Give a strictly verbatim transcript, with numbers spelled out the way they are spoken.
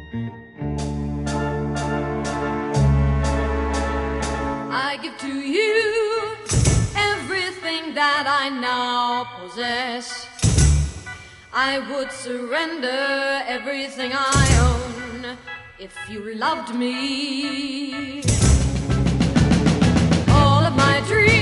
I give to you everything that I now possess. I would surrender everything I own if you loved me. All of my dreams